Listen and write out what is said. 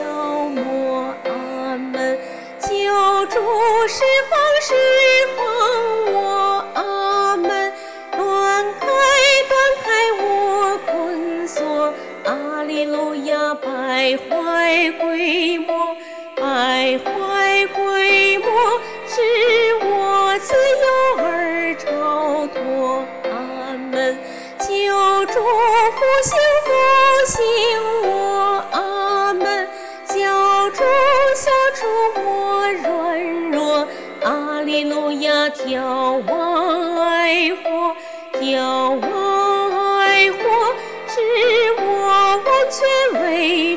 没。阿门。救主释放我。阿门。断开我捆锁。阿利路亚。败坏归没，败坏归没，使我自由而超脱。阿门。救主复兴我。阿门。救主消除我软弱。阿利路亚。眺望爱火，眺望爱火，使我完全为